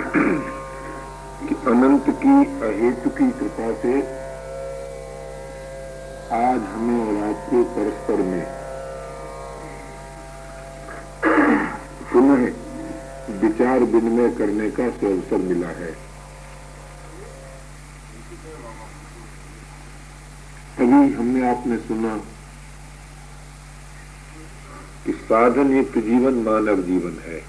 कि अनंत की अहेतु की कृपा से आज हमें और आपको परस्पर में पुनः विचार विनिमय करने का अवसर मिला है। अभी हमने आपने सुना कि साधन युक्त जीवन मानव जीवन है।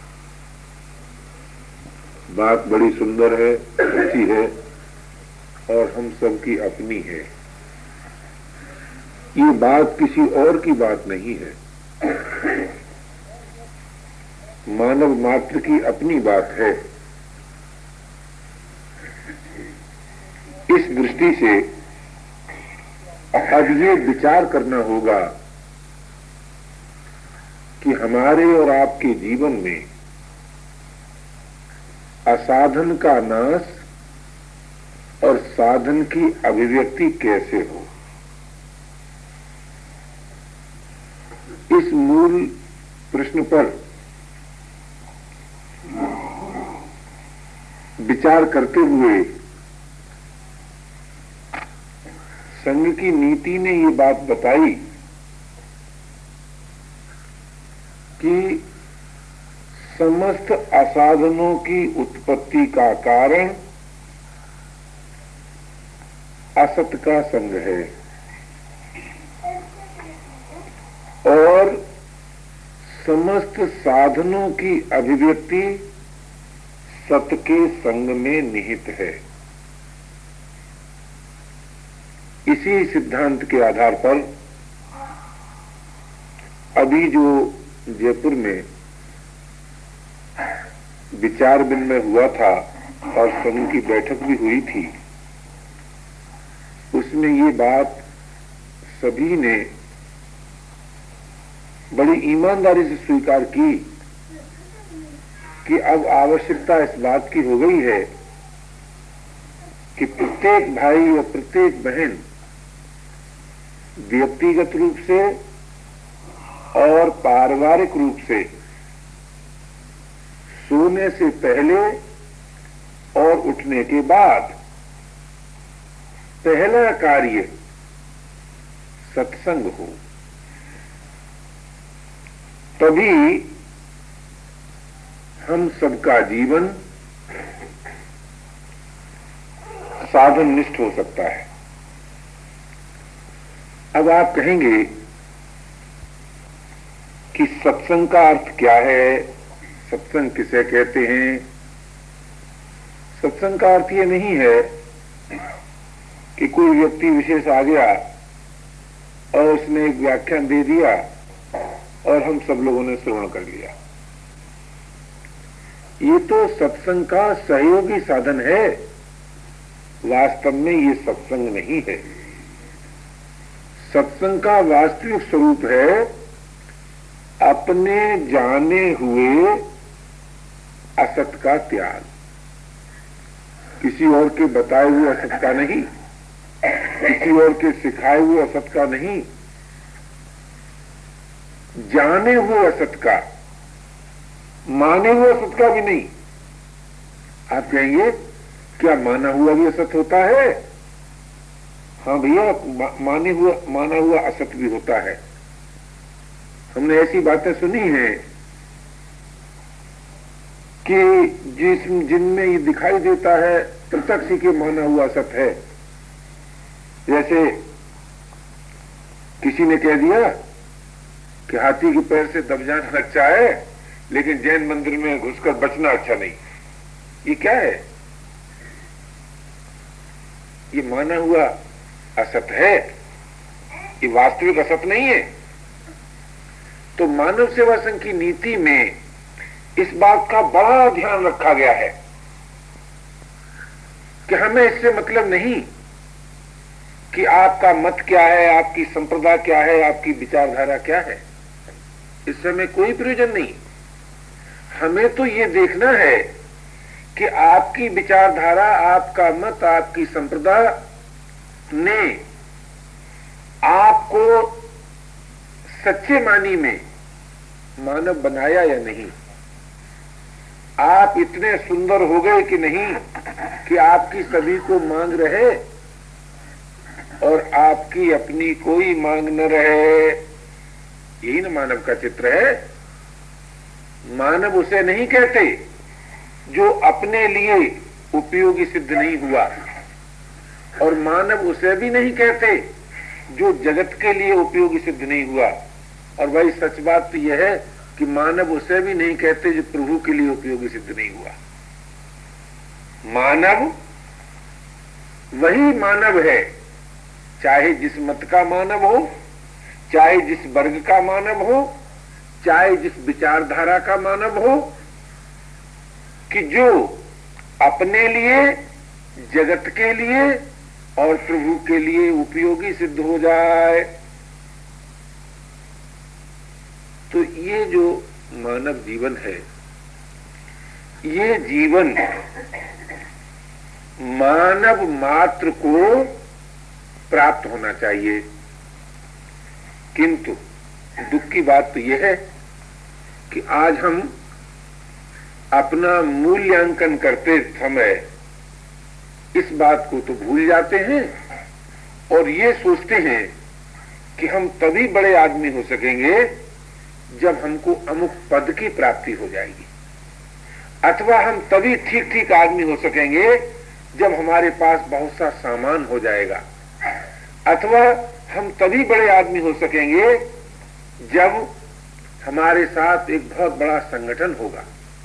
बात बड़ी सुंदर है, अच्छी है और हम सबकी अपनी है। ये बात किसी और की बात नहीं है, मानव मात्र की अपनी बात है। इस दृष्टि से अब ये विचार करना होगा कि हमारे और आपके जीवन में असाधन का नाश और साधन की अभिव्यक्ति कैसे हो। इस मूल प्रश्न पर विचार करते हुए संघ की नीति ने ये बात बताई कि समस्त असाधनों की उत्पत्ति का कारण असत का संग है और समस्त साधनों की अभिव्यक्ति सत के संग में निहित है। इसी सिद्धांत के आधार पर अभी जो जयपुर में विचार विनिमय हुआ था और संघ की बैठक भी हुई थी, उसमें ये बात सभी ने बड़ी ईमानदारी से स्वीकार की कि अब आवश्यकता इस बात की हो गई है कि प्रत्येक भाई और प्रत्येक बहन व्यक्तिगत रूप से और पारिवारिक रूप से सोने से पहले और उठने के बाद पहला कार्य सत्संग हो, तभी हम सबका जीवन साधन निष्ठ हो सकता है। अब आप कहेंगे कि सत्संग का अर्थ क्या है, सत्संग किसे कहते हैं। सत्संग का अर्थ ये नहीं है कि कोई व्यक्ति विशेष आ गया और उसने एक व्याख्यान दे दिया और हम सब लोगों ने श्रवण कर लिया। ये तो सत्संग का सहयोगी साधन है, वास्तव में ये सत्संग नहीं है। सत्संग का वास्तविक स्वरूप है अपने जाने हुए असत का त्याग, किसी और के बताए हुए असत का नहीं, किसी और के सिखाए हुए असत का नहीं, जाने हुए असत का, माने हुए असत का भी नहीं। आप कहेंगे क्या माना हुआ भी असत होता है? हाँ भैया, माना हुआ असत भी होता है। हमने ऐसी बातें सुनी हैं कि जिनमें ये दिखाई देता है प्रत्यक्ष ही के माना हुआ असत है। जैसे किसी ने कह दिया कि हाथी के पैर से दब जाना अच्छा है, लेकिन जैन मंदिर में घुसकर बचना अच्छा नहीं। ये क्या है? ये माना हुआ असत है, ये वास्तविक असत नहीं है। तो मानव सेवा संघ की नीति में इस बात का बड़ा ध्यान रखा गया है कि हमें इससे मतलब नहीं कि आपका मत क्या है, आपकी संप्रदाय क्या है, आपकी विचारधारा क्या है। इससे हमें कोई प्रयोजन नहीं। हमें तो ये देखना है कि आपकी विचारधारा, आपका मत, आपकी संप्रदाय ने आपको सच्चे मानी में मानव बनाया या नहीं, आप इतने सुंदर हो गए कि नहीं कि आपकी सभी को मांग रहे और आपकी अपनी कोई मांग न रहे। यही न मानव का चित्र है। मानव उसे नहीं कहते जो अपने लिए उपयोगी सिद्ध नहीं हुआ, और मानव उसे भी नहीं कहते जो जगत के लिए उपयोगी सिद्ध नहीं हुआ। और भाई सच बात तो यह है कि मानव उसे भी नहीं कहते जो प्रभु के लिए उपयोगी सिद्ध नहीं हुआ। मानव वही मानव है, चाहे जिस मत का मानव हो, चाहे जिस वर्ग का मानव हो, चाहे जिस विचारधारा का मानव हो, कि जो अपने लिए, जगत के लिए और प्रभु के लिए उपयोगी सिद्ध हो जाए। तो ये जो मानव जीवन है, ये जीवन मानव मात्र को प्राप्त होना चाहिए। किंतु दुख की बात तो यह है कि आज हम अपना मूल्यांकन करते समय इस बात को तो भूल जाते हैं और ये सोचते हैं कि हम तभी बड़े आदमी हो सकेंगे जब हमको अमुक पद की प्राप्ति हो जाएगी, अथवा हम तभी ठीक ठीक आदमी हो सकेंगे जब हमारे पास बहुत सा सामान हो जाएगा, अथवा हम तभी बड़े आदमी हो सकेंगे जब हमारे साथ एक बहुत बड़ा संगठन होगा।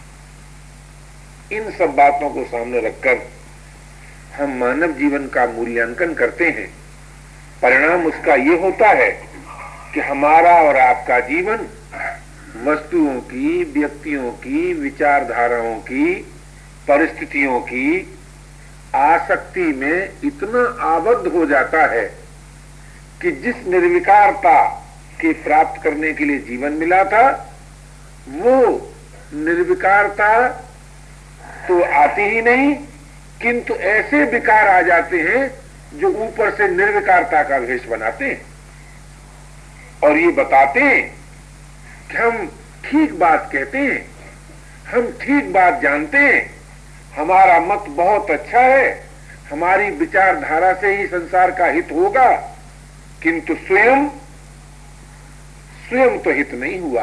इन सब बातों को सामने रखकर हम मानव जीवन का मूल्यांकन करते हैं। परिणाम उसका ये होता है कि हमारा और आपका जीवन वस्तुओं की, व्यक्तियों की, विचारधाराओं की, परिस्थितियों की आसक्ति में इतना आबद्ध हो जाता है कि जिस निर्विकारता के प्राप्त करने के लिए जीवन मिला था, वो निर्विकारता तो आती ही नहीं, किंतु ऐसे विकार आ जाते हैं जो ऊपर से निर्विकारता का भेष बनाते हैं और ये बताते हैं कि हम ठीक बात कहते हैं, हम ठीक बात जानते हैं, हमारा मत बहुत अच्छा है, हमारी विचारधारा से ही संसार का हित होगा, किंतु स्वयं तो हित नहीं हुआ।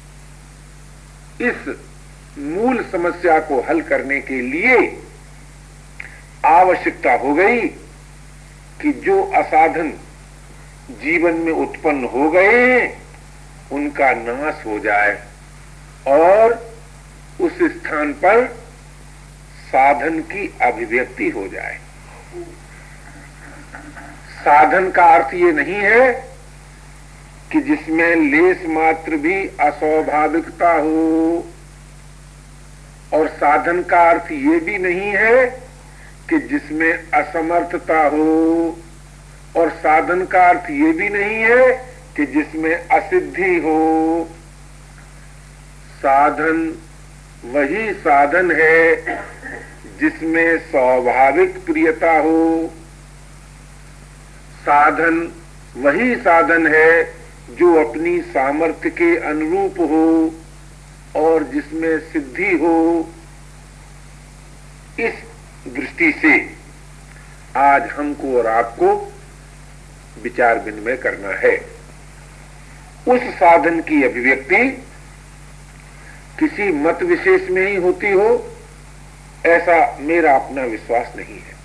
इस मूल समस्या को हल करने के लिए आवश्यकता हो गई कि जो असाधन जीवन में उत्पन्न हो गए उनका नाश हो जाए और उस स्थान पर साधन की अभिव्यक्ति हो जाए। साधन का अर्थ ये नहीं है कि जिसमें लेस मात्र भी अस्वाभाविकता हो, और साधन का अर्थ ये भी नहीं है कि जिसमें असमर्थता हो, और साधन का अर्थ ये भी नहीं है कि जिसमें असिद्धि हो। साधन वही साधन है जिसमें स्वाभाविक प्रियता हो, साधन वही साधन है जो अपनी सामर्थ्य के अनुरूप हो और जिसमें सिद्धि हो। इस दृष्टि से आज हमको और आपको विचार विनिमय करना है। उस साधन की अभिव्यक्ति किसी मत विशेष में ही होती हो, ऐसा मेरा अपना विश्वास नहीं है।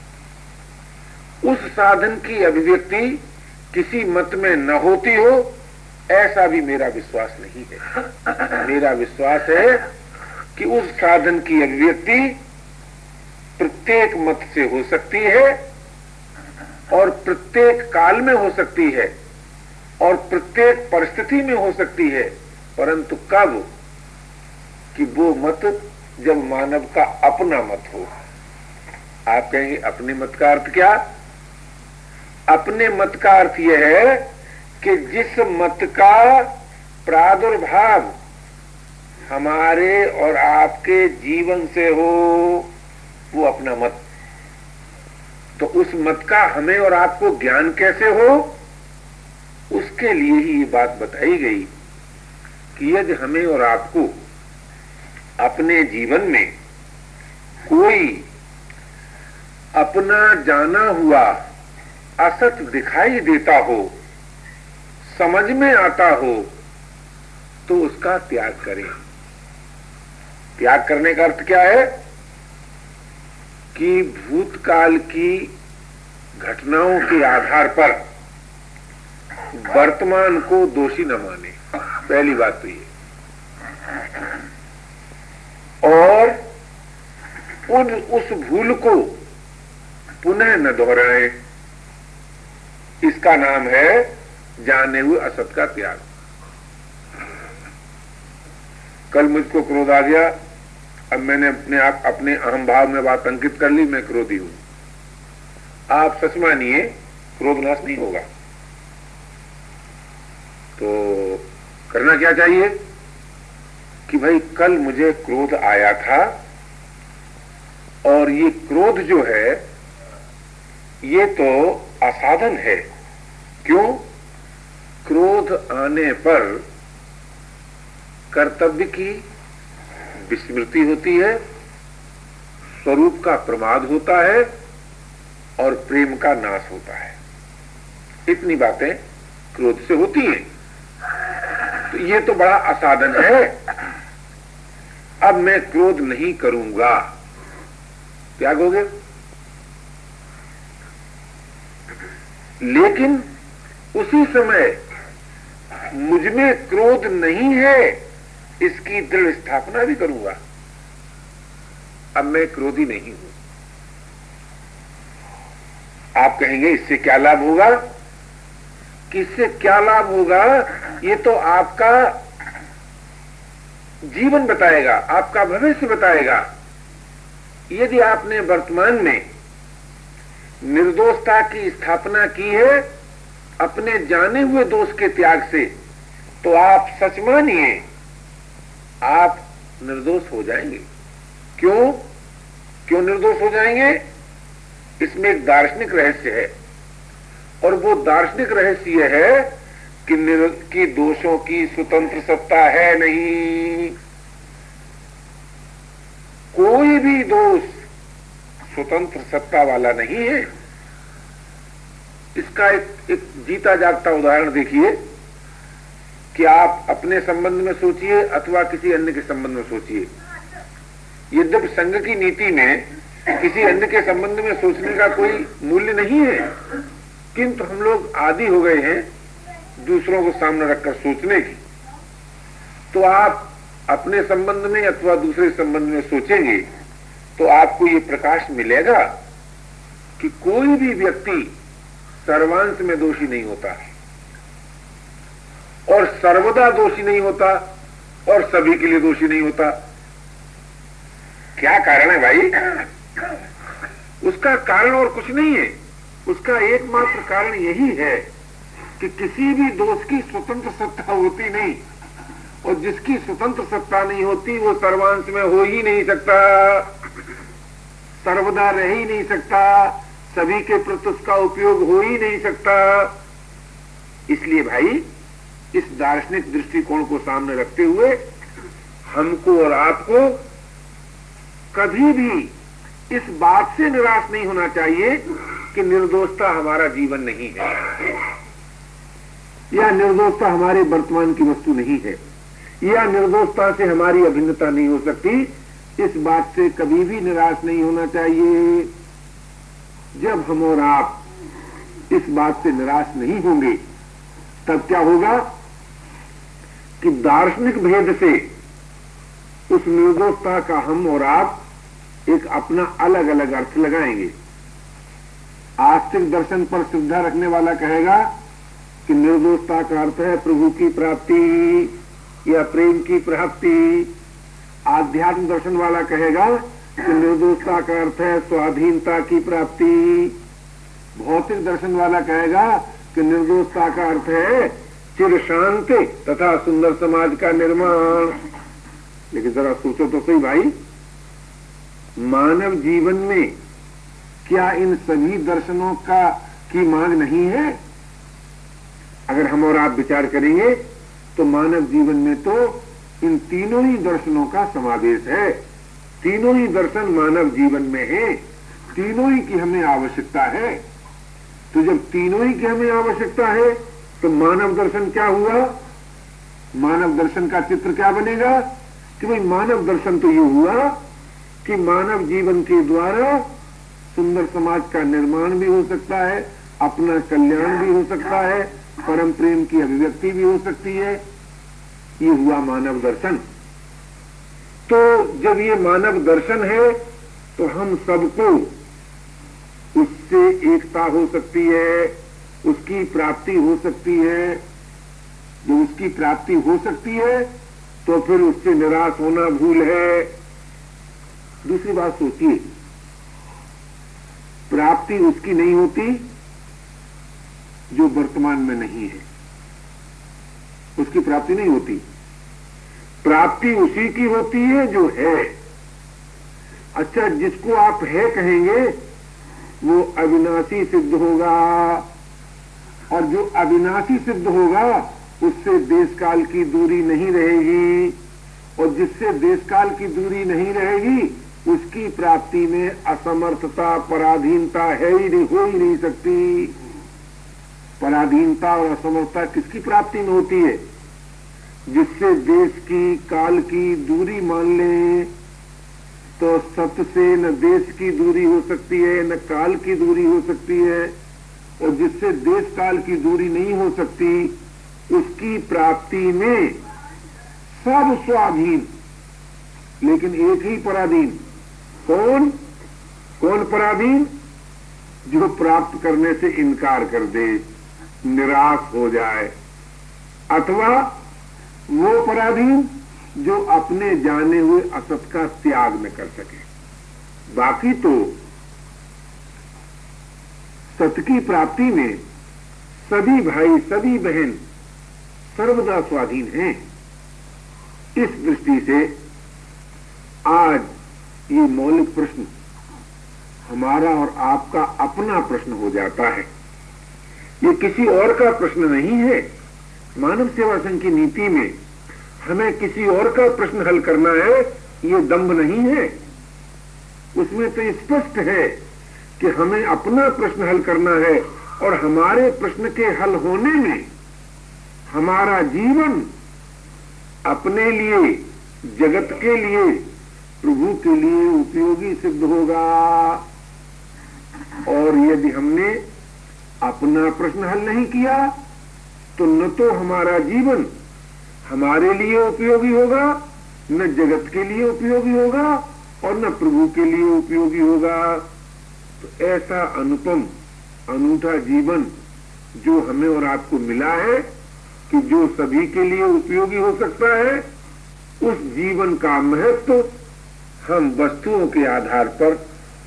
उस साधन की अभिव्यक्ति किसी मत में न होती हो, ऐसा भी मेरा विश्वास नहीं है। मेरा विश्वास है कि उस साधन की अभिव्यक्ति प्रत्येक मत से हो सकती है और प्रत्येक काल में हो सकती है और प्रत्येक परिस्थिति में हो सकती है, परंतु कब? कि वो मत जब मानव का अपना मत हो। आप कहेंगे अपने मत का अर्थ क्या? अपने मत का अर्थ यह है कि जिस मत का प्रादुर्भाव हमारे और आपके जीवन से हो, वो अपना मत। तो उस मत का हमें और आपको ज्ञान कैसे हो, उसके लिए ही ये बात बताई गई कि यदि हमें और आपको अपने जीवन में कोई अपना जाना हुआ असत दिखाई देता हो, समझ में आता हो, तो उसका त्याग करें। त्याग करने का अर्थ क्या है कि भूतकाल की घटनाओं के आधार पर वर्तमान को दोषी न माने, पहली बात तो ये। और उस भूल को पुनः न दोहराए, इसका नाम है जाने हुए असत का त्याग। कल मुझको क्रोध आ गया, अब मैंने अपने अहम भाव में बात अंकित कर ली, मैं क्रोधी हूं। आप सच मानिए क्रोध नाश नहीं होगा। तो करना क्या चाहिए कि भाई कल मुझे क्रोध आया था और ये क्रोध जो है ये तो असाधन है। क्यों? क्रोध आने पर कर्तव्य की विस्मृति होती है, स्वरूप का प्रमाद होता है और प्रेम का नाश होता है। इतनी बातें क्रोध से होती हैं। तो ये तो बड़ा असाधन है। अब मैं क्रोध नहीं करूंगा, त्याग हो गया। लेकिन उसी समय मुझ में क्रोध नहीं है, इसकी दृढ़ स्थापना भी करूंगा। अब मैं क्रोधी नहीं हूं। आप कहेंगे इससे क्या लाभ होगा? कि इससे क्या लाभ होगा ये तो आपका जीवन बताएगा, आपका भविष्य बताएगा। यदि आपने वर्तमान में निर्दोषता की स्थापना की है अपने जाने हुए दोष के त्याग से, तो आप सच मानिए आप निर्दोष हो जाएंगे। क्यों निर्दोष हो जाएंगे? इसमें एक दार्शनिक रहस्य है, और वो दार्शनिक रहस्य है कि दोषों की स्वतंत्र सत्ता है नहीं। कोई भी दोष स्वतंत्र सत्ता वाला नहीं है। इसका एक जीता जागता उदाहरण देखिए कि आप अपने संबंध में सोचिए अथवा किसी अन्य के संबंध में सोचिए। यद्यपि संघ की नीति में किसी अन्य के संबंध में सोचने का कोई मूल्य नहीं है, किंतु हम लोग आदी हो गए हैं दूसरों को सामने रखकर सोचने की। तो आप अपने संबंध में अथवा दूसरे संबंध में सोचेंगे तो आपको ये प्रकाश मिलेगा कि कोई भी व्यक्ति सर्वांश में दोषी नहीं होता और सर्वदा दोषी नहीं होता और सभी के लिए दोषी नहीं होता। क्या कारण है भाई? उसका कारण और कुछ नहीं है। उसका एकमात्र कारण यही है कि किसी भी दोष की स्वतंत्र सत्ता होती नहीं, और जिसकी स्वतंत्र सत्ता नहीं होती वो सर्वांश में हो ही नहीं सकता, सर्वदा रह ही नहीं सकता, सभी के प्रति उसका उपयोग हो ही नहीं सकता। इसलिए भाई इस दार्शनिक दृष्टिकोण को सामने रखते हुए हमको और आपको कभी भी इस बात से निराश नहीं होना चाहिए कि निर्दोषता हमारा जीवन नहीं है या निर्दोषता हमारे वर्तमान की वस्तु नहीं है या निर्दोषता से हमारी अभिन्नता नहीं हो सकती। इस बात से कभी भी निराश नहीं होना चाहिए। जब हम और आप इस बात से निराश नहीं होंगे तब क्या होगा कि दार्शनिक भेद से उस निर्दोषता का हम और आप एक अपना अलग अलग अर्थ लगाएंगे। आस्तिक दर्शन पर श्रद्धा रखने वाला कहेगा कि निर्दोषता का अर्थ है प्रभु की प्राप्ति या प्रेम की प्राप्ति। आध्यात्म दर्शन वाला कहेगा कि निर्दोषता का अर्थ है स्वाधीनता की प्राप्ति। भौतिक दर्शन वाला कहेगा कि निर्दोषता का अर्थ है चिर शांति तथा सुंदर समाज का निर्माण। लेकिन जरा सोचो तो सही भाई, मानव जीवन में क्या इन सभी दर्शनों की मांग नहीं है? अगर हम और आप विचार करेंगे तो मानव जीवन में तो इन तीनों ही दर्शनों का समावेश है। तीनों ही दर्शन मानव जीवन में है, तीनों ही की हमें आवश्यकता है। तो जब तीनों ही की हमें आवश्यकता है तो मानव दर्शन क्या हुआ? मानव दर्शन का चित्र क्या बनेगा कि भाई मानव दर्शन तो ये हुआ कि मानव जीवन के द्वारा सुंदर समाज का निर्माण भी हो सकता है, अपना कल्याण भी हो सकता है, परम प्रेम की अभिव्यक्ति भी हो सकती है। ये हुआ मानव दर्शन। तो जब ये मानव दर्शन है तो हम सबको उससे एकता हो सकती है, उसकी प्राप्ति हो सकती है। जब उसकी प्राप्ति हो सकती है तो फिर उससे निराश होना भूल है। दूसरी बात सोचिए, प्राप्ति उसकी नहीं होती जो वर्तमान में नहीं है, उसकी प्राप्ति नहीं होती। प्राप्ति उसी की होती है जो है। अच्छा, जिसको आप है कहेंगे वो अविनाशी सिद्ध होगा, और जो अविनाशी सिद्ध होगा उससे देश काल की दूरी नहीं रहेगी, और जिससे देश काल की दूरी नहीं रहेगी उसकी प्राप्ति में असमर्थता, पराधीनता है ही नहीं, हो ही नहीं सकती। पराधीनता और असमर्थता किसकी प्राप्ति में होती है? जिससे देश की, काल की दूरी मान ले तो सत्य से न देश की दूरी हो सकती है, न काल की दूरी हो सकती है। और जिससे देश काल की दूरी नहीं हो सकती उसकी प्राप्ति में सब स्वाधीन, लेकिन एक ही पराधीन। कौन? कौन पराधीन? जो प्राप्त करने से इनकार कर दे, निराश हो जाए, अथवा वो पराधीन जो अपने जाने हुए असत का त्याग न कर सके। बाकी तो सत्य की प्राप्ति में सभी भाई, सभी बहन सर्वदा स्वाधीन हैं। इस दृष्टि से आज ये मौलिक प्रश्न हमारा और आपका अपना प्रश्न हो जाता है। ये किसी और का प्रश्न नहीं है। मानव सेवा संघ की नीति में हमें किसी और का प्रश्न हल करना है, ये दंभ नहीं है। उसमें तो स्पष्ट है कि हमें अपना प्रश्न हल करना है, और हमारे प्रश्न के हल होने में हमारा जीवन अपने लिए, जगत के लिए, प्रभु के लिए उपयोगी सिद्ध होगा। और यदि हमने अपना प्रश्न हल नहीं किया तो न तो हमारा जीवन हमारे लिए उपयोगी होगा, न जगत के लिए उपयोगी होगा, और न प्रभु के लिए उपयोगी होगा। तो ऐसा अनुपम, अनूठा जीवन जो हमें और आपको मिला है कि जो सभी के लिए उपयोगी हो सकता है, उस जीवन का महत्व हम वस्तुओं के आधार पर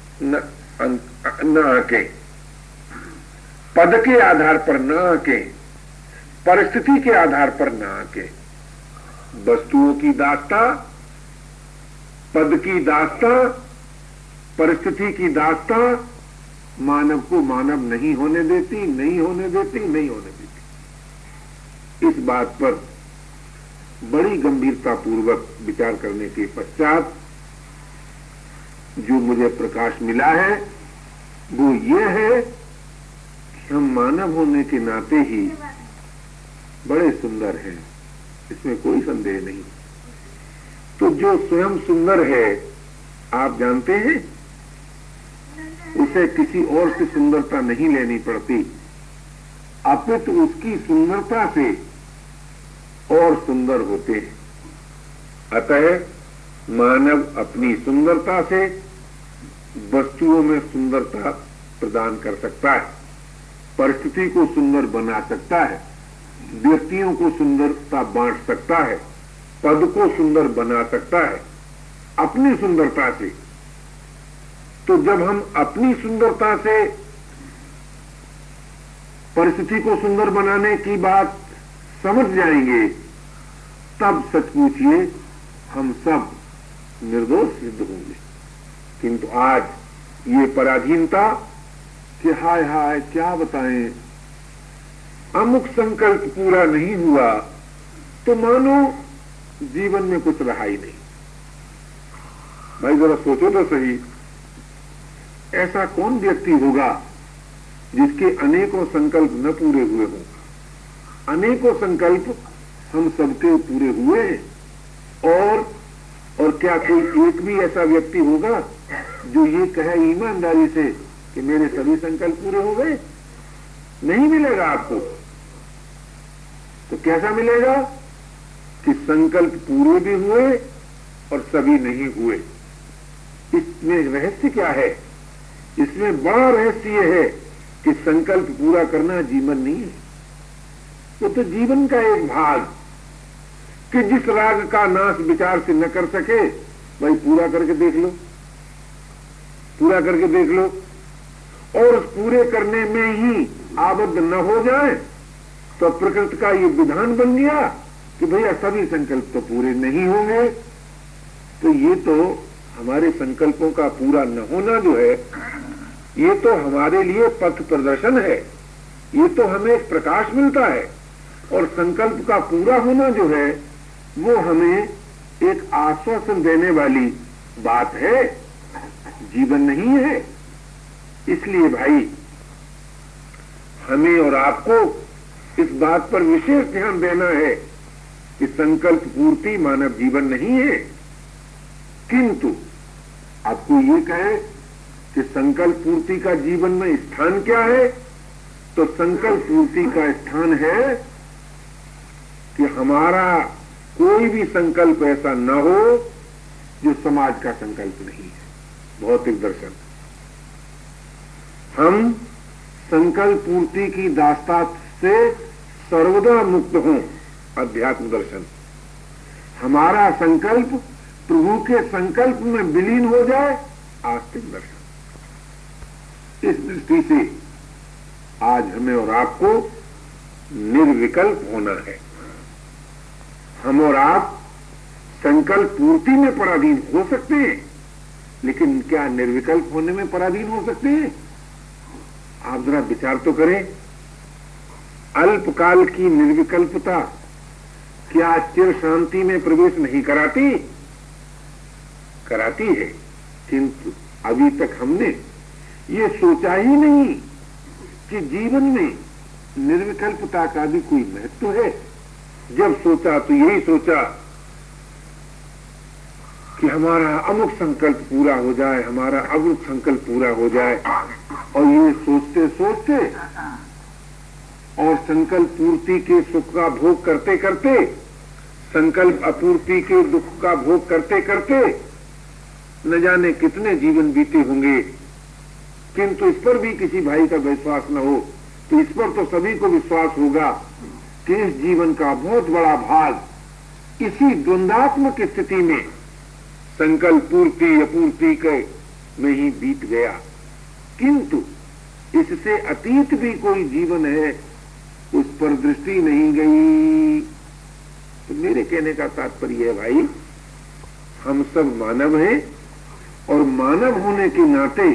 न आके, पद के आधार पर न आके, परिस्थिति के आधार पर न आके, वस्तुओं की दास्ता, पद की दास्ता, परिस्थिति की दास्ता मानव को मानव नहीं होने देती, नहीं होने देती, नहीं होने देती। इस बात पर बड़ी गंभीरता पूर्वक विचार करने के पश्चात जो मुझे प्रकाश मिला है वो ये है कि हम मानव होने के नाते ही बड़े सुंदर हैं, इसमें कोई संदेह नहीं। तो जो स्वयं सुंदर है, आप जानते हैं, उसे किसी और से सुंदरता नहीं लेनी पड़ती, अपितु उसकी सुंदरता से और सुंदर होते हैं। अतः मानव अपनी सुंदरता से वस्तुओं में सुंदरता प्रदान कर सकता है, परिस्थिति को सुंदर बना सकता है, व्यक्तियों को सुंदरता बांट सकता है, पद को सुंदर बना सकता है अपनी सुंदरता से। तो जब हम अपनी सुंदरता से परिस्थिति को सुंदर बनाने की बात समझ जाएंगे, तब सच पूछिए हम सब निर्दोष सिद्ध होंगे। किंतु आज ये पराधीनता कि हाय हाय क्या बताएं, अमुक संकल्प पूरा नहीं हुआ तो मानो जीवन में कुछ रहा ही नहीं। भाई जरा सोचो तो सही, ऐसा कौन व्यक्ति होगा जिसके अनेकों संकल्प न पूरे हुए हों? अनेकों संकल्प हम सबके पूरे हुए हैं। और क्या कोई एक भी ऐसा व्यक्ति होगा जो ये कहे ईमानदारी से कि मेरे सभी संकल्प पूरे हो गए? नहीं मिलेगा आपको। तो कैसा मिलेगा कि संकल्प पूरे भी हुए और सभी नहीं हुए। इसमें रहस्य क्या है? इसमें बड़ा रहस्य यह है कि संकल्प पूरा करना जीवन नहीं है। वो तो जीवन का एक भाग कि जिस राग का नाश विचार से न कर सके वही पूरा करके देख लो, पूरा करके देख लो। और उस पूरे करने में ही आबद्ध न हो जाए तो प्रकृति का ये विधान बन गया कि भैया सभी संकल्प तो पूरे नहीं होंगे। तो ये तो हमारे संकल्पों का पूरा न होना जो है, ये तो हमारे लिए पथ प्रदर्शन है, ये तो हमें एक प्रकाश मिलता है। और संकल्प का पूरा होना जो है वो हमें एक आश्वासन देने वाली बात है, जीवन नहीं है। इसलिए भाई हमें और आपको इस बात पर विशेष ध्यान देना है कि संकल्प पूर्ति मानव जीवन नहीं है। किंतु आपको ये कहे कि संकल्प पूर्ति का जीवन में स्थान क्या है, तो संकल्प पूर्ति का स्थान है कि हमारा कोई भी संकल्प ऐसा न हो जो समाज का संकल्प नहीं है, भौतिक दर्शन। हम संकल्प पूर्ति की दास्ता से सर्वदा मुक्त हों, अध्यात्म दर्शन। हमारा संकल्प प्रभु के संकल्प में विलीन हो जाए, आस्तिक दर्शन। इस दृष्टि से आज हमें और आपको निर्विकल्प होना है। हम और आप संकल्प पूर्ति में पराधीन हो सकते हैं, लेकिन क्या निर्विकल्प होने में पराधीन हो सकते हैं? आप जरा विचार तो करें। अल्पकाल की निर्विकल्पता क्या चिर शांति में प्रवेश नहीं कराती? कराती है। किंतु अभी तक हमने ये सोचा ही नहीं कि जीवन में निर्विकल्पता का भी कोई महत्व है। जब सोचा तो यही सोचा कि हमारा अमुक संकल्प पूरा हो जाए, हमारा अमुक संकल्प पूरा हो जाए। और ये सोचते सोचते और संकल्प पूर्ति के सुख का भोग करते करते, संकल्प अपूर्ति के दुख का भोग करते करते न जाने कितने जीवन बीते होंगे। किंतु इस पर भी किसी भाई का विश्वास न हो तो इस पर तो सभी को विश्वास होगा कि इस जीवन का बहुत बड़ा भाग इसी द्वंद्वात्मक स्थिति में संकल्प पूर्ति अपूर्ति के में ही बीत गया। किंतु इससे अतीत भी कोई जीवन है, उस पर दृष्टि नहीं गई। तो मेरे कहने का तात्पर्य है भाई, हम सब मानव हैं और मानव होने के नाते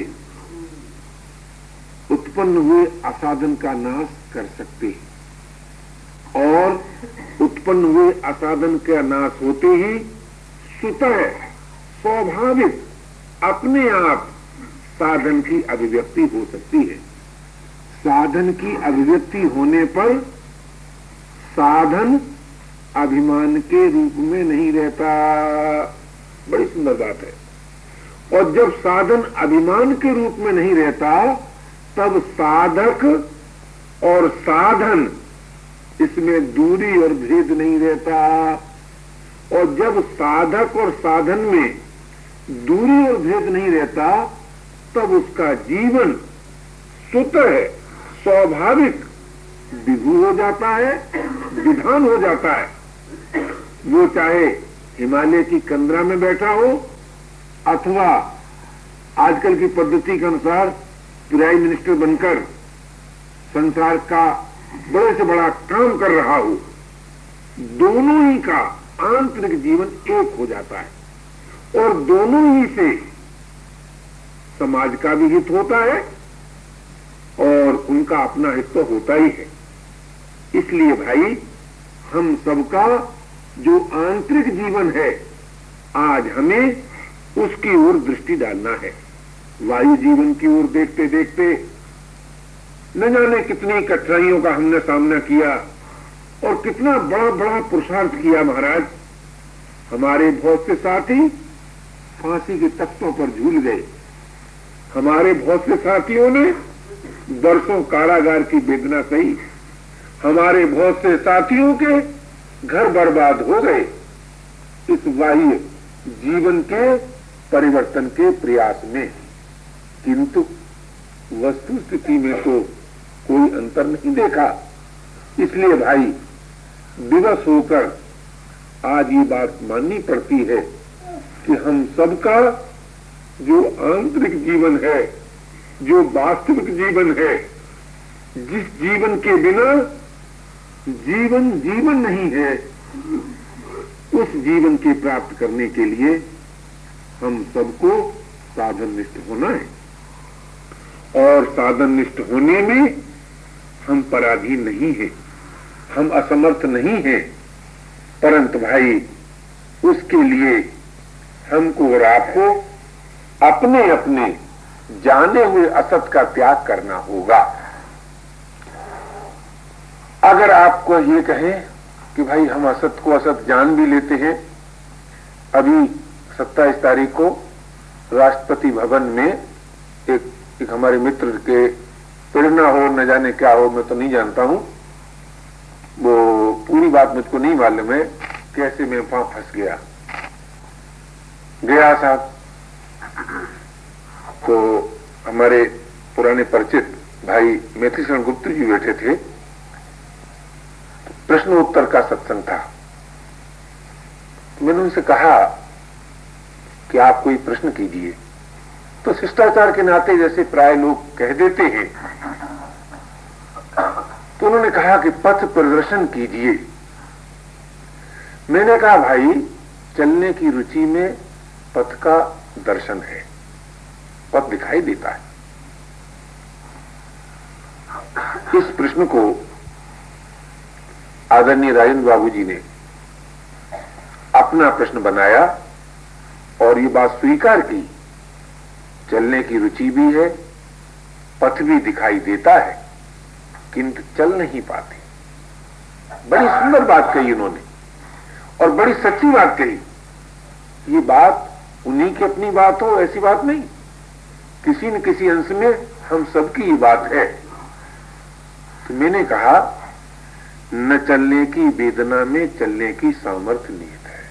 उत्पन्न हुए असाधन का नाश कर सकते हैं। और उत्पन्न हुए असाधन का नाश होते ही स्वतः स्वाभाविक अपने आप साधन की अभिव्यक्ति हो सकती है। साधन की अभिव्यक्ति होने पर साधन अभिमान के रूप में नहीं रहता। बड़ी सुंदर बात है। और जब साधन अभिमान के रूप में नहीं रहता तब साधक और साधन इसमें दूरी और भेद नहीं रहता। और जब साधक और साधन में दूरी और भेद नहीं रहता तब उसका जीवन स्वतः स्वाभाविक विभू हो जाता है, विधान हो जाता है। वो चाहे हिमालय की कंदरा में बैठा हो अथवा आजकल की पद्धति के अनुसार प्राइम मिनिस्टर बनकर संसार का बड़े से बड़ा काम कर रहा हो, दोनों ही का आंतरिक जीवन एक हो जाता है और दोनों ही से समाज का भी हित होता है और उनका अपना हित तो होता ही है। इसलिए भाई हम सबका जो आंतरिक जीवन है, आज हमें उसकी ओर दृष्टि डालना है। वायु जीवन की ओर देखते देखते न जाने कितनी कठिनाइयों का हमने सामना किया और कितना बड़ा बड़ा पुरुषार्थ किया महाराज। हमारे बहुत से साथी फांसी के तख्तों पर झूल गए, हमारे बहुत से साथियों ने वर्षों कारागार की वेदना सही, हमारे बहुत से साथियों के घर बर्बाद हो गए इस बाह्य जीवन के परिवर्तन के प्रयास में। किंतु वस्तु स्थिति में तो कोई अंतर नहीं देखा। इसलिए भाई विवश होकर आज ये बात माननी पड़ती है कि हम सबका जो आंतरिक जीवन है, जो वास्तविक जीवन है, जिस जीवन के बिना जीवन जीवन नहीं है, उस जीवन के प्राप्त करने के लिए हम सबको साधननिष्ठ होना है। और साधननिष्ठ होने में हम पराधीन नहीं हैं, हम असमर्थ नहीं हैं, परंतु भाई उसके लिए हमको और आपको अपने अपने जाने हुए असत का त्याग करना होगा। अगर आपको ये कहें कि भाई हम असत को असत जान भी लेते हैं, अभी 27 तारीख को राष्ट्रपति भवन में एक हमारे मित्र के प्रेरणा हो न जाने क्या हो, मैं तो नहीं जानता हूं, वो पूरी बात मुझको नहीं मालूम है कैसे मैं वहां फंस गया साहब। तो हमारे पुराने परिचित भाई मैथिशरण गुप्त जी बैठे थे, प्रश्नोत्तर का सत्संग था। मैंने उनसे कहा कि आप कोई प्रश्न कीजिए, तो शिष्टाचार के नाते जैसे प्राय लोग कह देते हैं, तो उन्होंने कहा कि पथ प्रदर्शन कीजिए। मैंने कहा भाई चलने की रुचि में पथ का दर्शन है, पथ दिखाई देता है। इस प्रश्न को आदरणीय राजेंद्र बाबू जी ने अपना प्रश्न बनाया और ये बात स्वीकार की, चलने की रुचि भी है, पथ भी दिखाई देता है, किंतु चल नहीं पाते। बड़ी सुंदर बात कही उन्होंने और बड़ी सच्ची बात कही। ये बात उन्हीं की अपनी बात हो ऐसी बात नहीं, किसी न किसी अंश में हम सबकी ये बात है। तो मैंने कहा न चलने की वेदना में चलने की सामर्थ्य निहित है।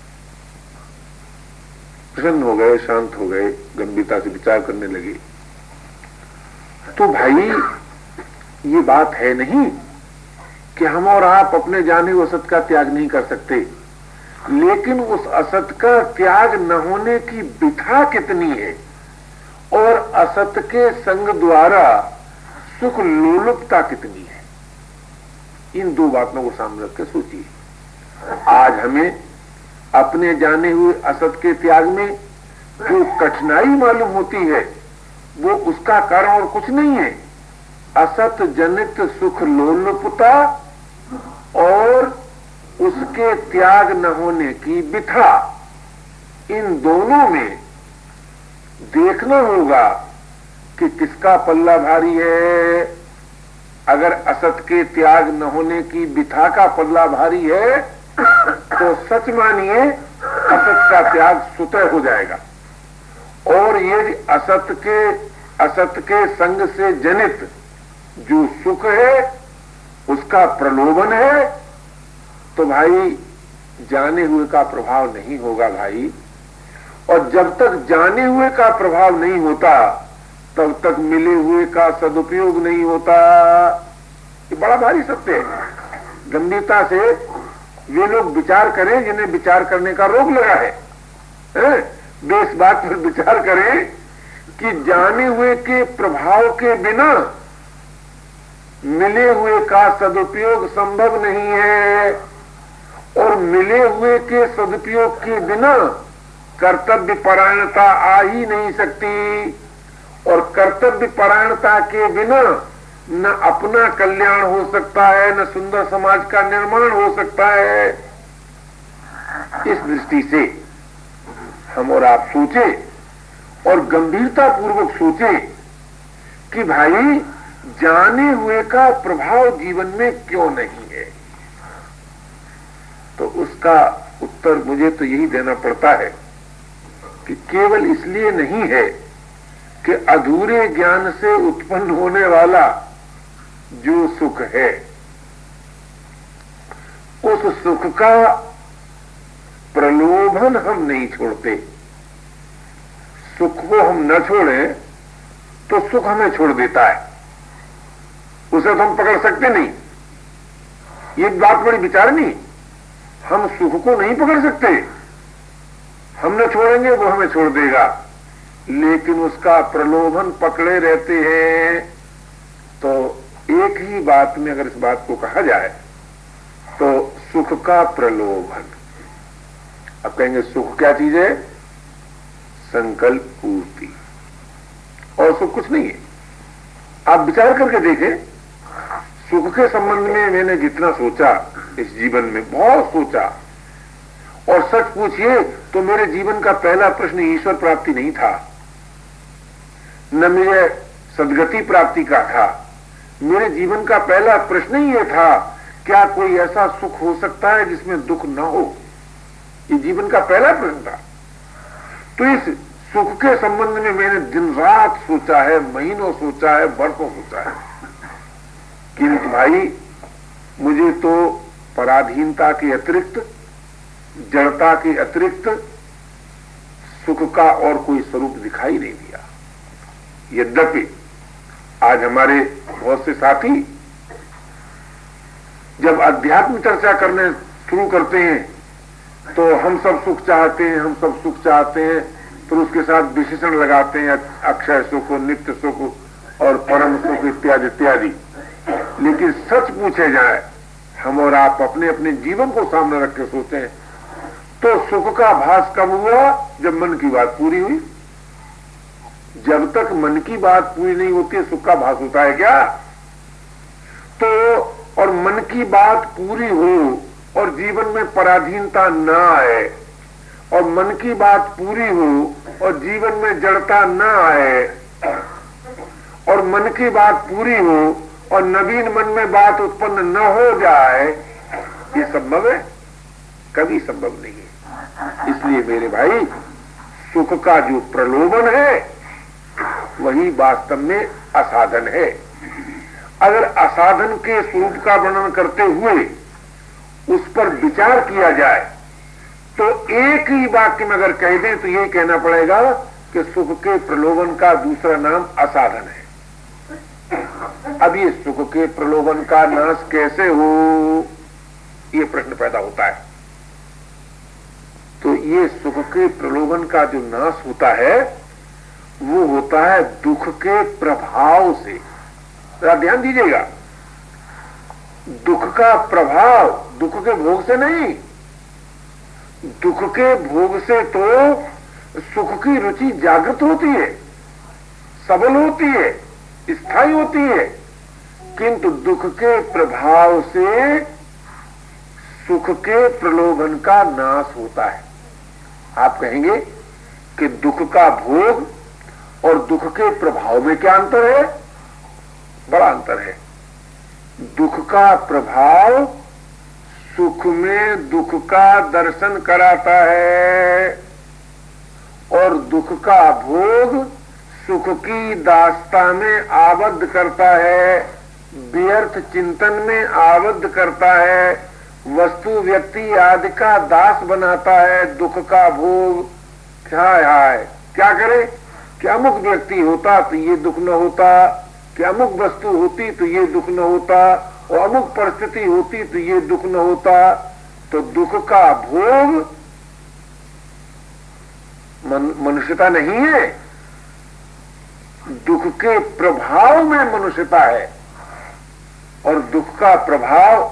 प्रसन्न हो गए, शांत हो गए, गंभीरता से विचार करने लगे। तो भाई ये बात है नहीं कि हम और आप अपने जाने हुए असत का त्याग नहीं कर सकते, लेकिन उस असत का त्याग न होने की बिथा कितनी है और असत के संग द्वारा सुख लोलुपता कितनी है। इन दो बातों को सामने रख के सोचिए। आज हमें अपने जाने हुए असत के त्याग में जो कठिनाई मालूम होती है वो उसका कारण और कुछ नहीं है, असत जनित सुख लोलुपता और उसके त्याग न होने की बिथा। इन दोनों में देखना होगा कि किसका पल्ला भारी है। अगर असत के त्याग न होने की बिथा का पल्ला भारी है तो सच मानिए असत का त्याग स्वतः हो जाएगा। और ये असत के संग से जनित जो सुख है उसका प्रलोभन है, तो भाई जाने हुए का प्रभाव नहीं होगा भाई। और जब तक जाने हुए का प्रभाव नहीं होता तब तक मिले हुए का सदुपयोग नहीं होता। ये बड़ा भारी सत्य है। गंभीरता से वे लोग विचार करें जिन्हें विचार करने का रोग लगा है, वे इस बात पर विचार करें कि जाने हुए के प्रभाव के बिना मिले हुए का सदुपयोग संभव नहीं है और मिले हुए के सदुपयोग के बिना कर्तव्य परायणता आ ही नहीं सकती और कर्तव्य परायणता के बिना न अपना कल्याण हो सकता है, न सुंदर समाज का निर्माण हो सकता है। इस दृष्टि से हम और आप सोचे और गंभीरता पूर्वक सोचे कि भाई जाने हुए का प्रभाव जीवन में क्यों नहीं है, तो उसका उत्तर मुझे तो यही देना पड़ता है कि केवल इसलिए नहीं है कि अधूरे ज्ञान से उत्पन्न होने वाला जो सुख है उस सुख का प्रलोभन हम नहीं छोड़ते। सुख को हम न छोड़ें तो सुख हमें छोड़ देता है, उसे तो हम पकड़ सकते नहीं। ये बात बड़ी विचारनी, हम सुख को नहीं पकड़ सकते, हम न छोड़ेंगे वो हमें छोड़ देगा, लेकिन उसका प्रलोभन पकड़े रहते हैं। तो एक ही बात में अगर इस बात को कहा जाए तो सुख का प्रलोभन। अब कहेंगे सुख क्या चीज है? संकल्प पूर्ति, और सुख कुछ नहीं है। आप विचार करके देखें, सुख के संबंध में मैंने जितना सोचा इस जीवन में, बहुत सोचा, और सच पूछिए तो मेरे जीवन का पहला प्रश्न ईश्वर प्राप्ति नहीं था, न मुझे सद्गति प्राप्ति का था। मेरे जीवन का पहला प्रश्न ही यह था, क्या कोई ऐसा सुख हो सकता है जिसमें दुख न हो? ये जीवन का पहला प्रश्न था। तो इस सुख के संबंध में मैंने दिन रात सोचा है, महीनों सोचा है, वर्षों सोचा है, किंतु भाई मुझे तो पराधीनता के अतिरिक्त, जड़ता के अतिरिक्त सुख का और कोई स्वरूप दिखाई नहीं दिया। यद्यपि आज हमारे बहुत से साथी जब अध्यात्म चर्चा करने शुरू करते हैं तो हम सब सुख चाहते हैं, हम सब सुख चाहते हैं, फिर उसके साथ विशेषण लगाते हैं, अक्षय सुख, नित्य सुख और परम सुख इत्यादि इत्यादि। लेकिन सच पूछे जाए, हम और आप अपने अपने जीवन को सामने रख के सोचते हैं तो सुख का भास कब हुआ? जब मन की बात पूरी हुई। जब तक मन की बात पूरी नहीं होती सुख का भास होता है क्या? तो और मन की बात पूरी हो और जीवन में पराधीनता न आए, और मन की बात पूरी हो और जीवन में जड़ता न आए, और मन की बात पूरी हो और नवीन मन में बात उत्पन्न न हो जाए, ये संभव है? कभी संभव नहीं है। इसलिए मेरे भाई, सुख का जो प्रलोभन है वही वास्तव में असाधन है। अगर असाधन के स्वरूप का वर्णन करते हुए उस पर विचार किया जाए तो एक ही वाक्य में अगर कह दें तो यही कहना पड़ेगा कि सुख के प्रलोभन का दूसरा नाम असाधन है। अब ये सुख के प्रलोभन का नाश कैसे हो, ये प्रश्न पैदा होता है। तो ये सुख के प्रलोभन का जो नाश होता है वो होता है दुख के प्रभाव से। जरा ध्यान दीजिएगा, दुख का प्रभाव दुख के भोग से नहीं, दुख के भोग से तो सुख की रुचि जागृत होती है, सबल होती है, स्थायी होती है, किंतु दुख के प्रभाव से सुख के प्रलोभन का नाश होता है। आप कहेंगे कि दुख का भोग और दुख के प्रभाव में क्या अंतर है? बड़ा अंतर है। दुख का प्रभाव सुख में दुख का दर्शन कराता है, और दुख का भोग सुख की दास्ता में आबद्ध करता है, व्यर्थ चिंतन में आबद्ध करता है, वस्तु व्यक्ति आदि का दास बनाता है। दुख का भोग क्या है? क्या करे? क्या अमुक व्यक्ति होता तो ये दुख न होता, क्या अमुक वस्तु होती तो ये दुख न होता, और अमुक परिस्थिति होती तो ये दुख न होता। तो दुख का भोग मनुष्यता नहीं है, दुख के प्रभाव में मनुष्यता है। और दुख का प्रभाव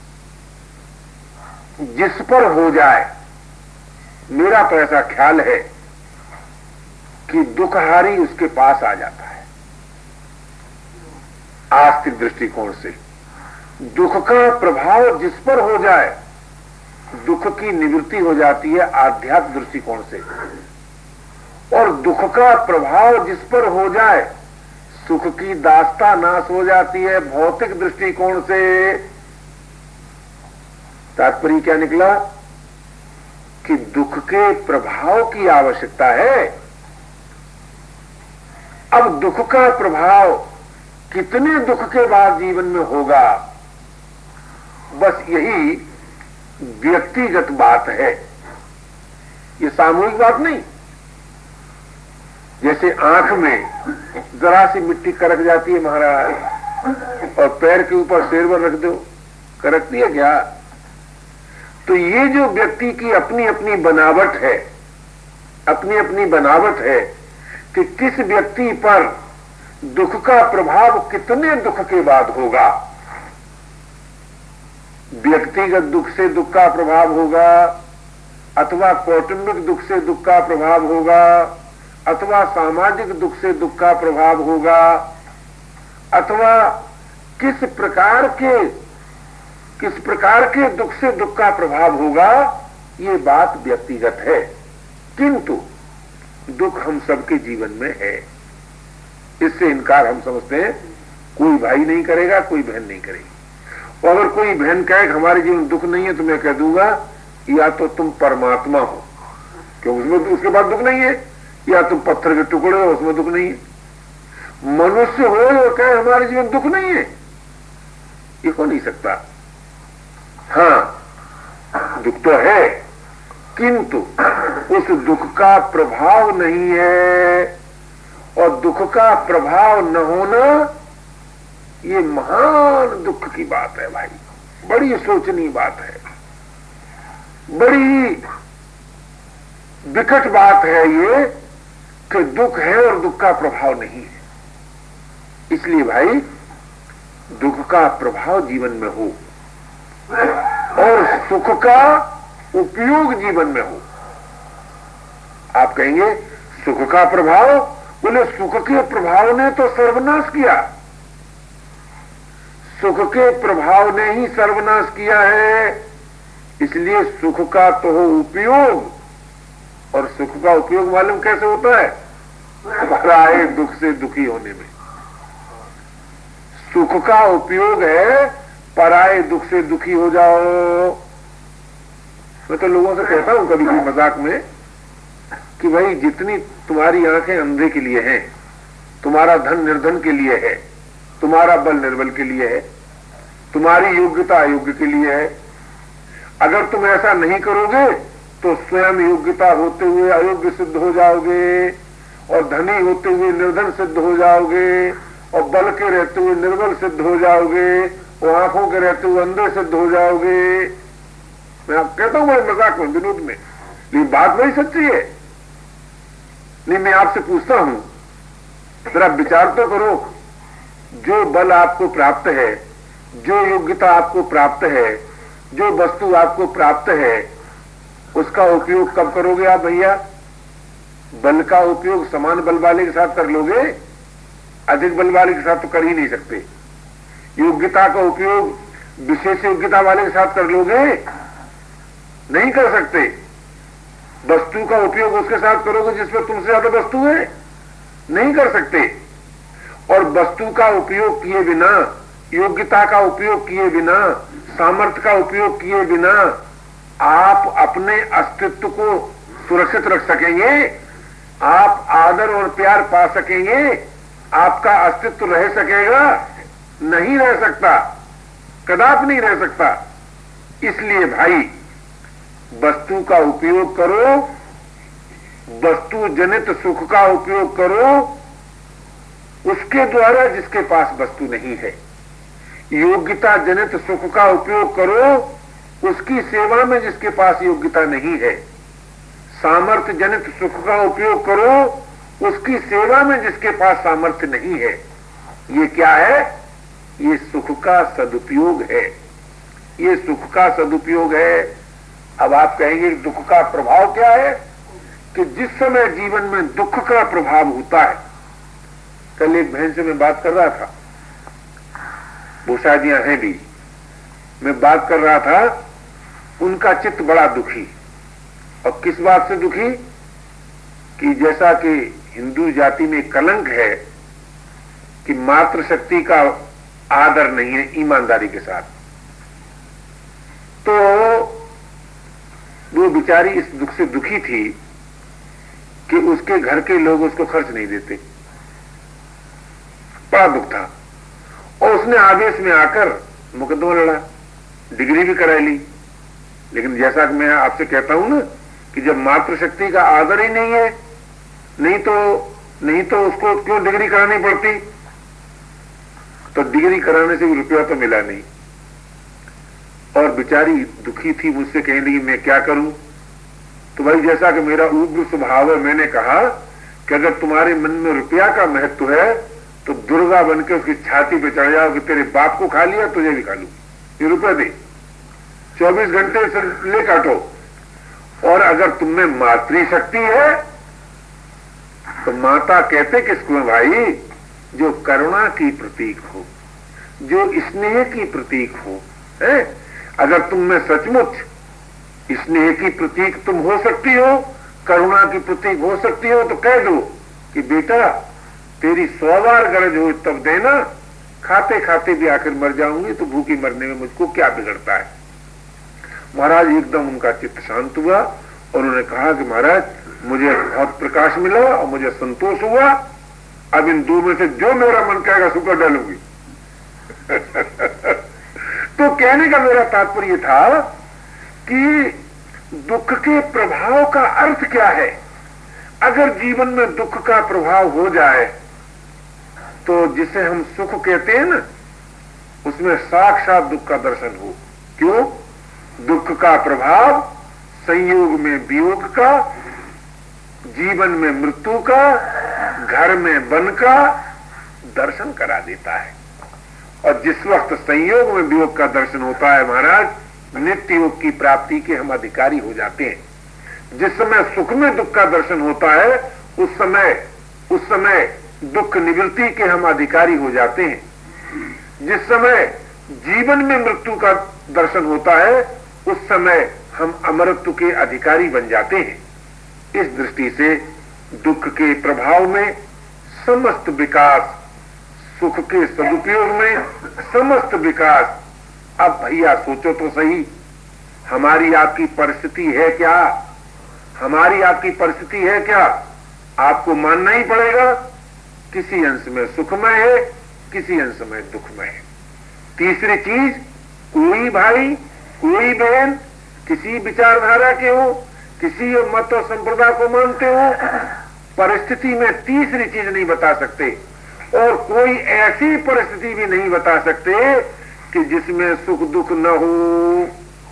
जिस पर हो जाए, मेरा तो ऐसा ख्याल है कि दुखहारी उसके पास आ जाता है। आस्तिक दृष्टिकोण से दुख का प्रभाव जिस पर हो जाए, दुख की निवृत्ति हो जाती है आध्यात्म दृष्टिकोण से, और दुख का प्रभाव जिस पर हो जाए सुख की दास्ता नाश हो जाती है भौतिक दृष्टिकोण से। तात्पर्य क्या निकला कि दुख के प्रभाव की आवश्यकता है। अब दुख का प्रभाव कितने दुख के बाद जीवन में होगा, बस यही व्यक्तिगत बात है, ये सामूहिक बात नहीं। जैसे आंख में जरा सी मिट्टी करक जाती है महाराज, और पैर के ऊपर शेरवर रख दो, करकती है क्या? तो ये जो व्यक्ति की अपनी अपनी बनावट है, अपनी अपनी बनावट है कि किस व्यक्ति पर दुख का प्रभाव कितने दुख के बाद होगा। व्यक्तिगत दुख से दुख का प्रभाव होगा, अथवा कौटुंबिक दुख से दुख का प्रभाव होगा, अथवा सामाजिक दुख से दुख का प्रभाव होगा, अथवा किस प्रकार के दुख से दुख का प्रभाव होगा, ये बात व्यक्तिगत है। किंतु दुख हम सबके जीवन में है, इससे इनकार हम समझते हैं कोई भाई नहीं करेगा, कोई बहन नहीं करेगी। और अगर कोई बहन कहे कि हमारे जीवन में दुख नहीं है, तो मैं कह दूंगा या तो तुम परमात्मा हो, क्यों उसमें उसके बाद दुख नहीं है, या तुम पत्थर के टुकड़े हो, उसमें दुख नहीं है। मनुष्य हो और कहे हमारे जीवन दुख नहीं है, ये हो नहीं सकता। हाँ, दुख तो है, किंतु उस दुख का प्रभाव नहीं है, और दुख का प्रभाव न होना ये महान दुख की बात है भाई, बड़ी सोचनीय बात है, बड़ी विकट बात है ये कि दुख है और दुख का प्रभाव नहीं है। इसलिए भाई दुख का प्रभाव जीवन में हो और सुख का उपयोग जीवन में हो। आप कहेंगे सुख का प्रभाव, बोले सुख के प्रभाव ने तो सर्वनाश किया, सुख के प्रभाव ने ही सर्वनाश किया है। इसलिए सुख का तो हो उपयोग, और सुख का उपयोग मालूम कैसे होता है? पराये दुख से दुखी होने में। सुख का उपयोग है पराये दुख से दुखी हो जाओ। मैं तो लोगों से कहता हूं कभी कभी मजाक में कि भाई जितनी तुम्हारी आंखें अंधे के लिए हैं, तुम्हारा धन निर्धन के लिए है, तुम्हारा बल निर्बल के लिए है, तुम्हारी योग्यता अयोग्य के लिए है। अगर तुम ऐसा नहीं करोगे तो स्वयं योग्यता होते हुए अयोग्य सिद्ध हो जाओगे, और धनी होते हुए निर्धन सिद्ध हो जाओगे, और बल के रहते हुए निर्बल सिद्ध हो जाओगे, और आंखों के रहते हुए अंधे सिद्ध हो जाओगे। मैं आप कहता हूं बड़े मजाक में, विनोद में, लेकिन बात बड़ी सच्ची है। नहीं, मैं आपसे पूछता हूं, जरा विचार तो करो, जो बल आपको प्राप्त है, जो योग्यता आपको प्राप्त है, जो वस्तु आपको प्राप्त है, उसका उपयोग कब करोगे आप भैया? बल का उपयोग समान बल वाले के साथ कर लोगे, अधिक बल वाले के साथ तो कर ही नहीं सकते। योग्यता का उपयोग विशेष योग्यता वाले के साथ कर लोगे, नहीं कर सकते। वस्तु का उपयोग उसके साथ करोगे जिसमें तुमसे ज्यादा वस्तु है, नहीं कर सकते। और वस्तु का उपयोग किए बिना, योग्यता का उपयोग किए बिना, सामर्थ्य का उपयोग किए बिना आप अपने अस्तित्व को सुरक्षित रख सकेंगे? आप आदर और प्यार पा सकेंगे? आपका अस्तित्व रह सकेगा? नहीं रह सकता, कदापि नहीं रह सकता। इसलिए भाई वस्तु का उपयोग करो, वस्तु जनित सुख का उपयोग करो उसके द्वारा जिसके पास वस्तु नहीं है। योग्यता जनित सुख का उपयोग करो उसकी सेवा में जिसके पास योग्यता नहीं है। सामर्थ्य जनित सुख का उपयोग करो उसकी सेवा में जिसके पास सामर्थ्य नहीं है। ये क्या है? ये सुख का सदुपयोग है, ये सुख का सदुपयोग है। अब आप कहेंगे दुख का प्रभाव क्या है? कि जिस समय जीवन में दुख का प्रभाव होता है, कल एक बहन से मैं बात कर रहा था, वो शादियां हैं भी, मैं बात कर रहा था उनका चित्त बड़ा दुखी। और किस बात से दुखी? कि जैसा कि हिंदू जाति में कलंक है कि मातृशक्ति का आदर नहीं है ईमानदारी के साथ, तो वो बेचारी इस दुख से दुखी थी कि उसके घर के लोग उसको खर्च नहीं देते। बड़ा दुख था और उसने आवेश में आकर मुकदमा लड़ा, डिग्री भी कराई ली। लेकिन जैसा कि मैं आपसे कहता हूं ना कि जब मातृशक्ति का आदर ही नहीं है, नहीं तो उसको क्यों डिग्री करानी पड़ती? तो डिग्री कराने से भी रुपया तो मिला नहीं। और बेचारी दुखी थी, मुझसे कहने लगी मैं क्या करूं? तो भाई जैसा कि मेरा उग्र स्वभाव है, मैंने कहा कि अगर तुम्हारे मन में रुपया का महत्व है तो दुर्गा बनकर उसकी छाती पे चढ़ जाओ कि तेरे बाप को खा लिया तुझे भी खा लूं, ये रुपया दे, 24 घंटे से ले काटो। और अगर तुमने मातृशक्ति है तो माता कहते किसको है भाई? जो करुणा की प्रतीक हो, जो स्नेह की प्रतीक हो, है? अगर तुम में सचमुच स्नेह की प्रतीक तुम हो सकती हो, करुणा की प्रतीक हो सकती हो, तो कह दो कि बेटा तेरी 100 बार गरज हो तब देना, खाते खाते भी आखिर मर जाऊंगी तो भूखी मरने में मुझको क्या बिगड़ता है। महाराज एकदम उनका चित्त शांत हुआ और उन्होंने कहा कि महाराज मुझे बहुत प्रकाश मिला और मुझे संतोष हुआ, अब इन 2 में से जो मेरा मन कहेगा सुकर डालूंगी। तो कहने का मेरा तात्पर्य था कि दुख के प्रभाव का अर्थ क्या है। अगर जीवन में दुख का प्रभाव हो जाए तो जिसे हम सुख कहते हैं ना, उसमें साक्षात दुख का दर्शन हो। क्यों? दुख का प्रभाव संयोग में वियोग का, जीवन में मृत्यु का, घर में वन का दर्शन करा देता है। और जिस वक्त संयोग में वियोग का दर्शन होता है महाराज, नित्य योग की प्राप्ति के हम अधिकारी हो जाते हैं। जिस समय सुख में दुख का दर्शन होता है उस समय दुख निवृत्ति के हम अधिकारी हो जाते हैं। जिस समय जीवन में मृत्यु का दर्शन होता है उस समय हम अमरत्व के अधिकारी बन जाते हैं। इस दृष्टि से दुख के प्रभाव में समस्त विकास, सुख के सदुपयोग में समस्त विकास। अब भैया सोचो तो सही, हमारी आपकी परिस्थिति है क्या? हमारी आपकी परिस्थिति है क्या? आपको मानना ही पड़ेगा किसी अंश में सुखमय है, किसी अंश में दुखमय है। तीसरी चीज, कोई भाई कोई बहन किसी विचारधारा के हो, किसी मत और संप्रदाय को मानते हो, परिस्थिति में तीसरी चीज नहीं बता सकते। और कोई ऐसी परिस्थिति भी नहीं बता सकते कि जिसमें सुख दुख न हो।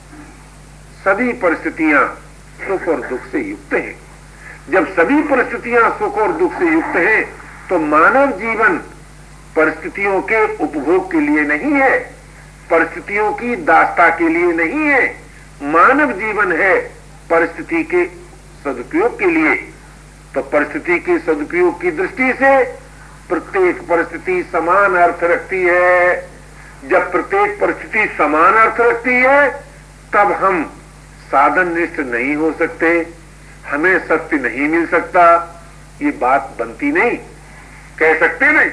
सभी परिस्थितियां सुख और दुख से युक्त हैं। जब सभी परिस्थितियां सुख और दुख से युक्त हैं तो मानव जीवन परिस्थितियों के उपभोग के लिए नहीं है, परिस्थितियों की दास्ता के लिए नहीं है। मानव जीवन है परिस्थिति के सदुपयोग के लिए। तो परिस्थिति के सदुपयोग की दृष्टि से प्रत्येक परिस्थिति समान अर्थ रखती है। जब प्रत्येक परिस्थिति समान अर्थ रखती है तब हम साधन निष्ठ नहीं हो सकते, हमें सत्य नहीं मिल सकता, ये बात बनती नहीं, कह सकते नहीं।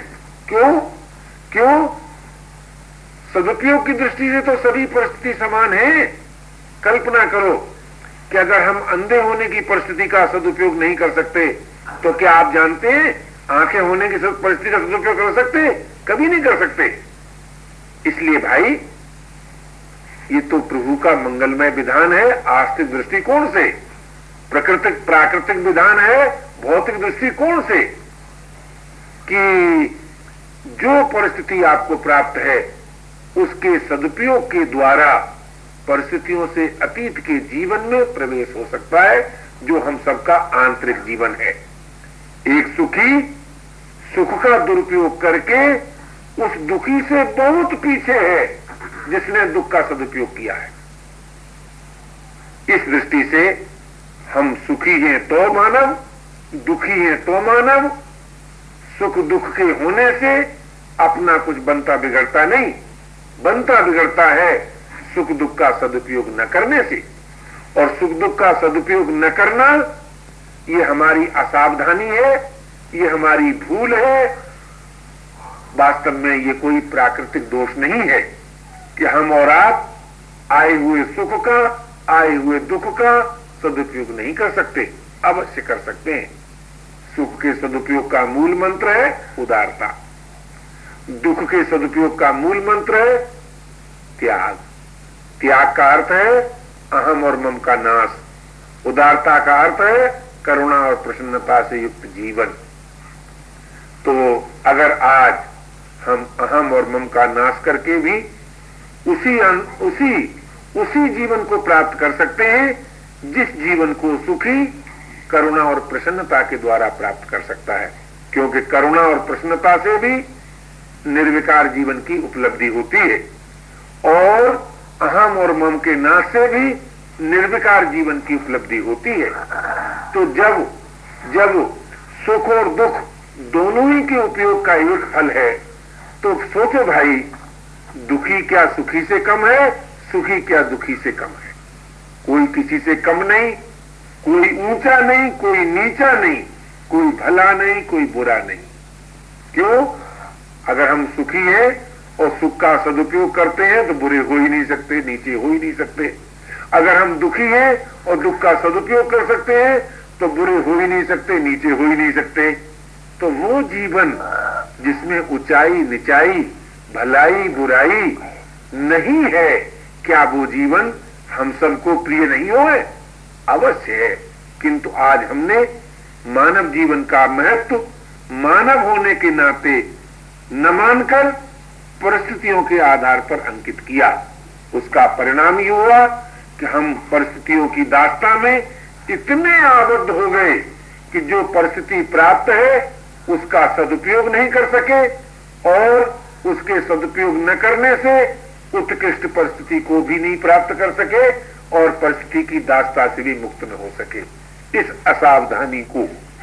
क्यों? सदुपयोग की दृष्टि से तो सभी परिस्थिति समान है। कल्पना करो कि अगर हम अंधे होने की परिस्थिति का सदुपयोग नहीं कर सकते तो क्या आप जानते हैं आंखें होने की परिस्थिति का सदुपयोग कर सकते? कभी नहीं कर सकते। इसलिए भाई ये तो प्रभु का मंगलमय विधान है आस्तिक दृष्टिकोण से, प्राकृतिक विधान है भौतिक दृष्टिकोण से, कि जो परिस्थिति आपको प्राप्त है उसके सदुपयोग के द्वारा परिस्थितियों से अतीत के जीवन में प्रवेश हो सकता है, जो हम सबका आंतरिक जीवन है। एक सुखी सुख का दुरुपयोग करके उस दुखी से बहुत पीछे है जिसने दुख का सदुपयोग किया है। इस दृष्टि से हम सुखी हैं तो मानव, दुखी हैं तो मानव। सुख दुख के होने से अपना कुछ बनता बिगड़ता नहीं, बनता बिगड़ता है सुख दुख का सदुपयोग न करने से, और सुख दुख का सदुपयोग न करना ये हमारी असावधानी है, ये हमारी भूल है। वास्तव में ये कोई प्राकृतिक दोष नहीं है कि हम और आप आए हुए सुख का, आए हुए दुख का सदुपयोग नहीं कर सकते, अवश्य कर सकते हैं। सुख के सदुपयोग का मूल मंत्र है उदारता, दुख के सदुपयोग का मूल मंत्र है त्याग। त्याग का अर्थ है अहम और मम का नाश, उदारता का अर्थ है करुणा और प्रसन्नता से युक्त जीवन। तो अगर आज हम अहम और मम का नाश करके भी उसी जीवन को प्राप्त कर सकते हैं जिस जीवन को सुखी करुणा और प्रसन्नता के द्वारा प्राप्त कर सकता है, क्योंकि करुणा और प्रसन्नता से भी निर्विकार जीवन की उपलब्धि होती है, और अहम और मम के नाश से भी निर्विकार जीवन की उपलब्धि होती है। तो जब सुख और दुख दोनों ही के उपयोग का एक फल है, तो सोचो भाई, दुखी क्या सुखी से कम है, सुखी क्या दुखी से कम है? कोई किसी से कम नहीं, कोई ऊंचा नहीं, कोई नीचा नहीं, कोई भला नहीं, कोई बुरा नहीं। क्यों? अगर हम सुखी हैं और सुख का सदुपयोग करते हैं तो बुरे हो ही नहीं सकते, नीचे हो ही नहीं सकते। अगर हम दुखी हैं और दुख का सदुपयोग कर सकते हैं तो बुरे हो ही नहीं सकते, नीचे हो ही नहीं सकते। तो वो जीवन जिसमें ऊंचाई निचाई, भलाई बुराई नहीं है, क्या वो जीवन हम सबको प्रिय नहीं हो? अवश्य है। किंतु आज हमने मानव जीवन का महत्व मानव होने के नाते न मानकर परिस्थितियों के आधार पर अंकित किया। उसका परिणाम ये हुआ कि हम परिस्थितियों की दास्तां में इतने आबद्ध हो गए कि जो परिस्थिति प्राप्त है उसका सदुपयोग नहीं कर सके, और उसके सदुपयोग न करने से उत्कृष्ट परिस्थिति को भी नहीं प्राप्त कर सके, और परिस्थिति की दास्ता से भी मुक्त न हो सके। इस असावधानी को